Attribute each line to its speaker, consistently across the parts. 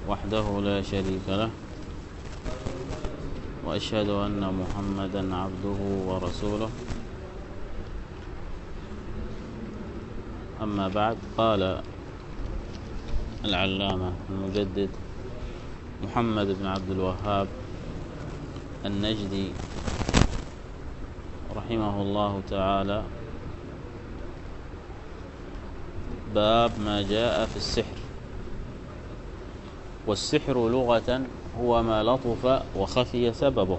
Speaker 1: وحده لا شريك له، وأشهد أن محمدا عبده ورسوله. أما بعد، قال العلامة المجدد محمد بن عبد الوهاب النجدي رحمه الله تعالى: باب ما جاء في السحر. والسحر لغة هو ما لطف وخفي سببه،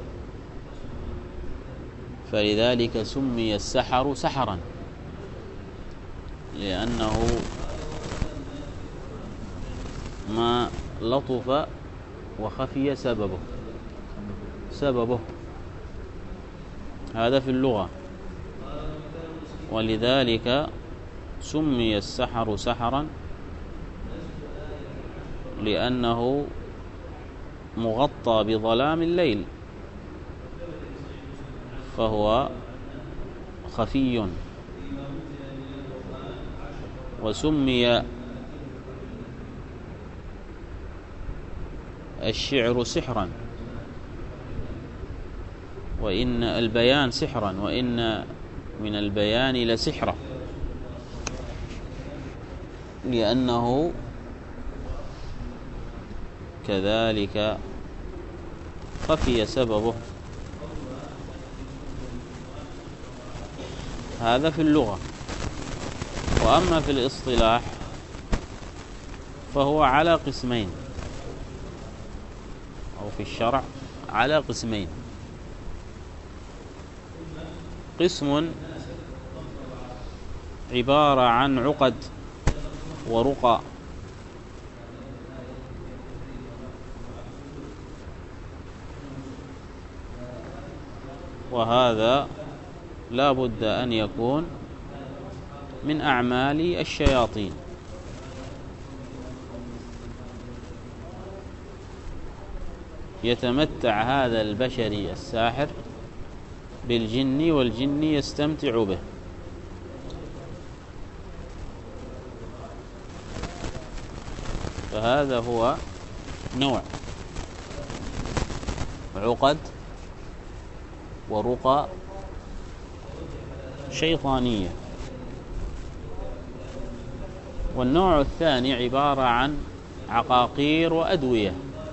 Speaker 1: فلذلك سمي السحر سحرا، لأنه ما لطف وخفي سببه هذا في اللغة، ولذلك سمي السحر سحرا لأنه مغطى بظلام الليل، فهو خفي. وسمي الشعر سحرا، وإن البيان سحرا، وإن من البيان لسحرا، لأنه كذلك خفي سببه. هذا في اللغة. وأما في الاصطلاح فهو على قسمين، أو في الشرع على قسمين: قسم عبارة عن عقد ورقى، وهذا لا بد أن يكون من أعمال الشياطين، يتمتع هذا البشري الساحر بالجن، والجن يستمتع به. فهذا هو نوع عقد ورقى شيطانية. والنوع الثاني عبارة عن عقاقير وأدوية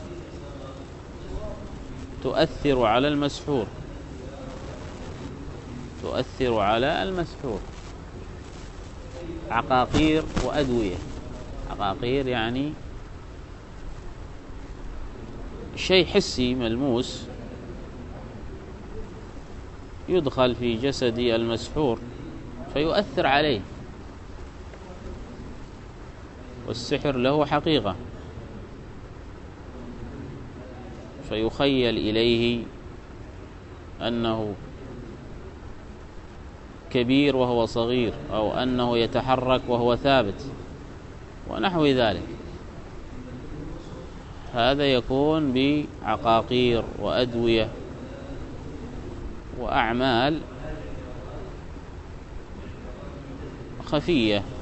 Speaker 1: تؤثر على المسحور. عقاقير وأدوية. عقاقير يعني شيء حسي ملموس يدخل في جسد المسحور فيؤثر عليه. والسحر له حقيقة، فيخيل إليه أنه كبير وهو صغير، أو أنه يتحرك وهو ثابت، ونحو ذلك. هذا يكون بعقاقير وأدوية وأعمال خفية.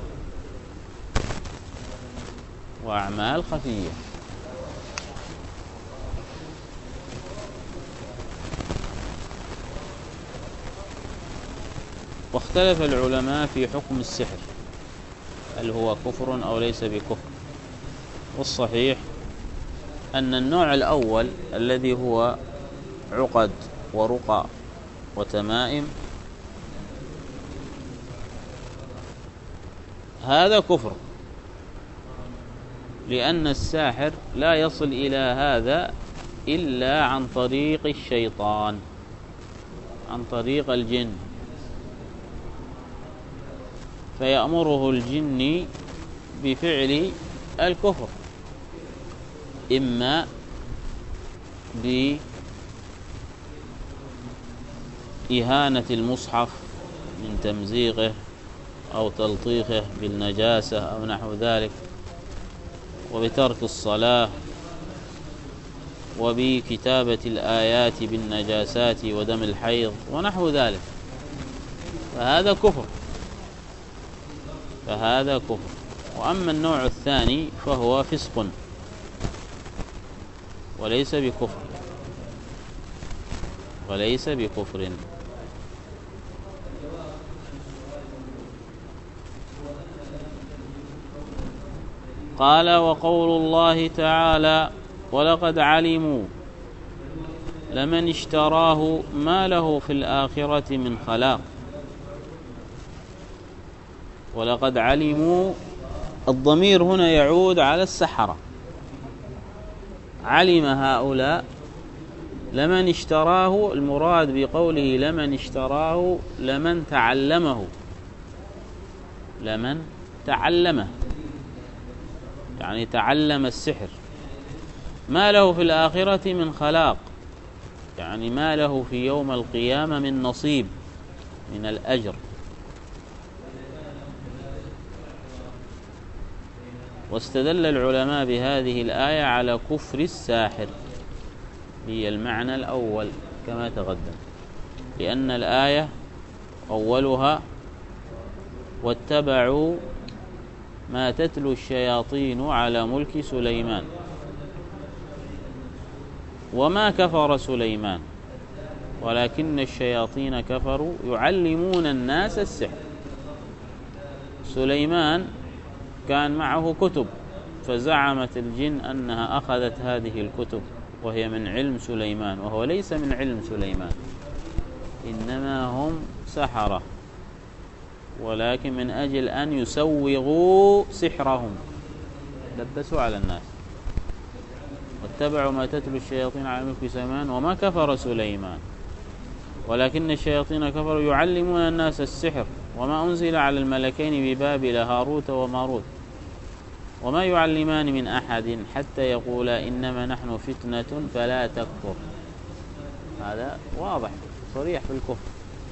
Speaker 1: واختلف العلماء في حكم السحر، هل هو كفر أو ليس بكفر. والصحيح أن النوع الأول الذي هو عقد ورقى وتمائم هذا كفر، لأن الساحر لا يصل إلى هذا إلا عن طريق الشيطان، عن طريق الجن، فيأمره الجن بفعل الكفر، إما بإهانة المصحف من تمزيقه أو تلطيخه بالنجاسة أو نحو ذلك، وبترك الصلاة، وبكتابة الآيات بالنجاسات ودم الحيض ونحو ذلك، فهذا كفر. وأما النوع الثاني فهو فسق، وليس بكفر، وليس بكفر. قال: وقول الله تعالى: ولقد علموا لمن اشتراه ما له في الآخرة من خلاق. ولقد علموا، الضمير هنا يعود على السحرة. علم هؤلاء لمن اشتراه، المراد بقوله لمن اشتراه لمن تعلمه، لمن تعلمه يعني تعلم السحر. ما له في الآخرة من خلاق، يعني ما له في يوم القيامة من نصيب من الأجر. واستدل العلماء بهذه الآية على كفر الساحر، هي المعنى الأول كما تقدم، لأن الآية أولها: واتبعوا ما تتلو الشياطين على ملك سليمان وما كفر سليمان ولكن الشياطين كفروا يعلمون الناس السحر. سليمان كان معه كتب، فزعمت الجن أنها أخذت هذه الكتب وهي من علم سليمان، وهو ليس من علم سليمان، إنما هم سحرة، ولكن من أجل أن يسوغوا سحرهم لبسوا على الناس. واتبعوا ما تتلو الشياطين على ملك سليمان وما كفر سليمان ولكن الشياطين كفروا يعلمون الناس السحر وما أنزل على الملكين ببابل هاروت وماروت وما يعلمان من أحد حتى يقولا إنما نحن فتنة فلا تكفر. هذا واضح صريح في الكفر.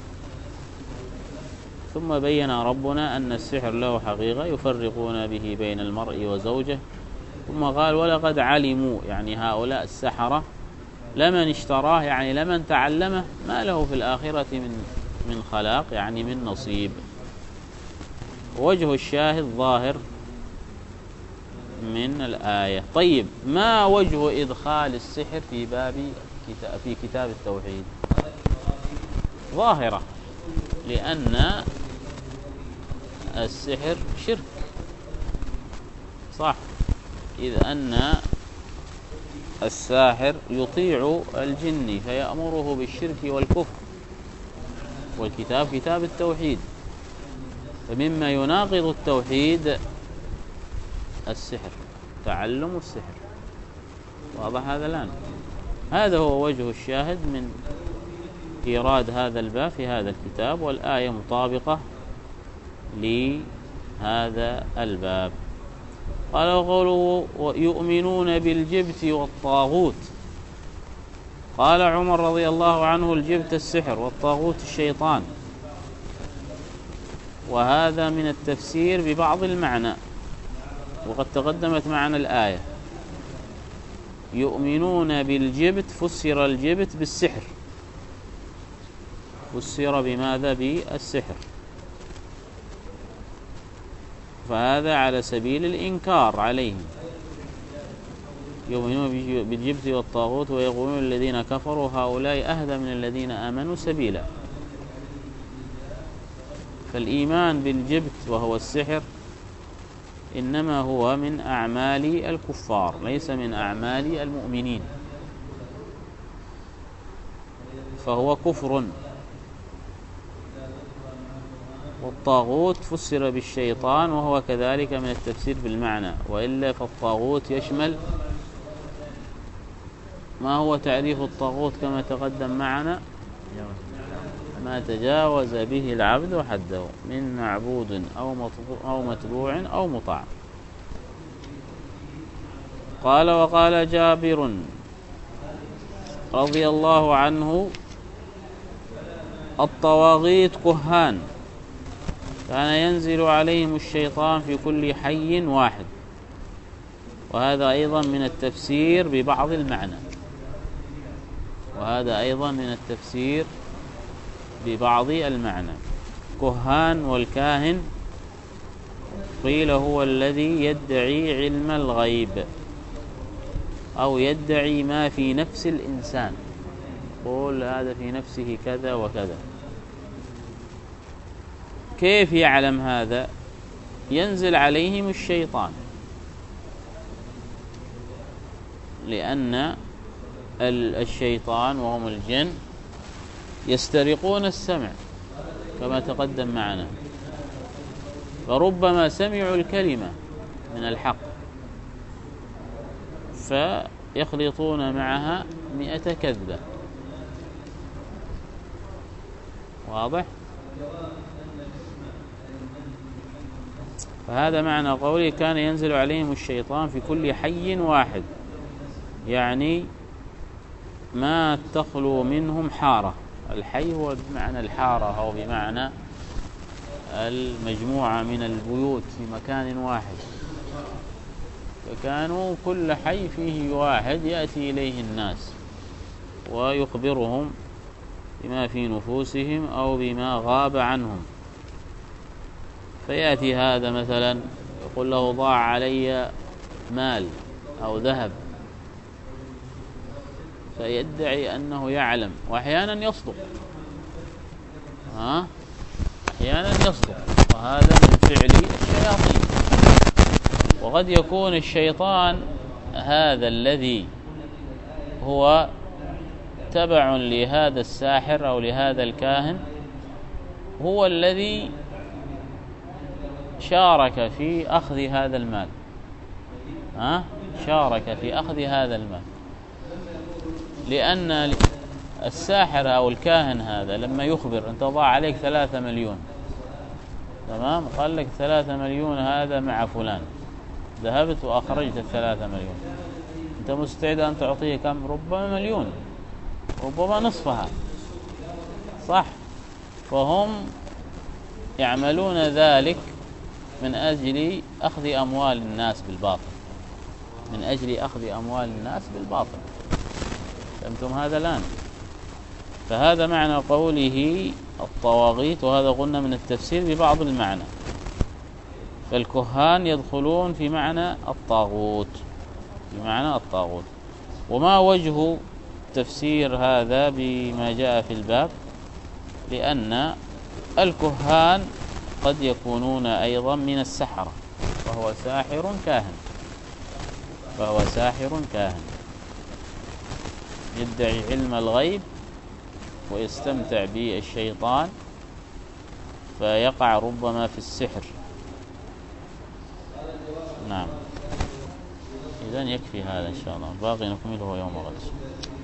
Speaker 1: ثم بين ربنا أن السحر له حقيقة يفرقون به بين المرء وزوجه. ثم قال: ولقد علموا، يعني هؤلاء السحرة، لمن اشتراه يعني لمن تعلمه، ما له في الآخرة من خلاق، يعني من نصيب. وجه الشاهد ظاهر من الآية. طيب، ما وجه إدخال السحر في كتاب التوحيد؟ ظاهرة، لأن السحر شرك، صح، إذ أن الساحر يطيع الجن فيأمره بالشرك والكفر، والكتاب كتاب التوحيد، فمما يناقض التوحيد السحر، تعلم السحر. واضح هذا الآن؟ هذا هو وجه الشاهد من إيراد هذا الباب في هذا الكتاب، والآية مطابقة لهذا الباب. قال: وقوله: يؤمنون بالجبت والطاغوت. قال عمر رضي الله عنه: الجبت السحر والطاغوت الشيطان. وهذا من التفسير ببعض المعنى، وقد تقدمت معنا الآية. يؤمنون بالجبت، فسر الجبت بالسحر، فسر بماذا؟ بالسحر، فهذا على سبيل الإنكار عليهم. يؤمنون بالجبت والطاغوت ويقولون الذين كفروا هؤلاء أهدى من الذين آمنوا سبيلا. فالإيمان بالجبت وهو السحر إنما هو من أعمال الكفار، ليس من أعمال المؤمنين، فهو كفر. والطاغوت فسر بالشيطان، وهو كذلك من التفسير بالمعنى، وإلا فالطاغوت يشمل ما هو تعريف الطاغوت كما تقدم معنا: ما تجاوز به العبد حده من معبود أو متبوع أو مطاع. قال: وقال جابر رضي الله عنه: الطواغيت كهان كان ينزل عليهم الشيطان في كل حي واحد. وهذا أيضا من التفسير ببعض المعنى، وهذا أيضا من التفسير ببعض المعنى. كهان، والكاهن قيل هو الذي يدعي علم الغيب أو يدعي ما في نفس الإنسان، قول هذا في نفسه كذا وكذا. كيف يعلم هذا؟ ينزل عليهم الشيطان، لأن الشيطان وهم الجن يسترقون السمع كما تقدم معنا، فربما سمعوا الكلمة من الحق فيخلطون معها 100 كذبة. واضح؟ فهذا معنى قوله كان ينزل عليهم الشيطان في كل حي واحد، يعني ما تخلو منهم حارة. الحي هو بمعنى الحارة أو بمعنى المجموعة من البيوت في مكان واحد، فكانوا كل حي فيه واحد يأتي إليه الناس ويخبرهم بما في نفوسهم أو بما غاب عنهم. فيأتي هذا مثلا يقول له ضاع علي مال أو ذهب، فيدعي أنه يعلم، وأحيانا يصدق، أحيانا يصدق، وهذا من فعل الشياطين. وقد يكون الشيطان هذا الذي هو تبع لهذا الساحر أو لهذا الكاهن هو الذي شارك في أخذ هذا المال، شارك في أخذ هذا المال، لأن الساحر أو الكاهن هذا لما يخبر أنت ضاع عليك 3 مليون، تمام، قال لك 3 مليون هذا مع فلان، ذهبت وأخرجت 3 مليون، أنت مستعد أن تعطيه كم؟ ربما مليون، ربما نصفها، صح؟ فهم يعملون ذلك من أجل أخذ أموال الناس بالباطل، من أجل أخذ أموال الناس بالباطل. فهمتم هذا الآن؟ فهذا معنى قوله الطواغيت، وهذا قلنا من التفسير ببعض المعنى. فالكهان يدخلون في معنى الطاغوت، بمعنى الطاغوت. وما وجه تفسير هذا بما جاء في الباب؟ لأن الكهان قد يكونون أيضا من السحرة، فهو ساحر كاهن، فهو ساحر كاهن يدعي علم الغيب ويستمتع بالشيطان فيقع ربما في السحر. نعم، إذن يكفي هذا إن شاء الله، باقي نكمله يوم غد.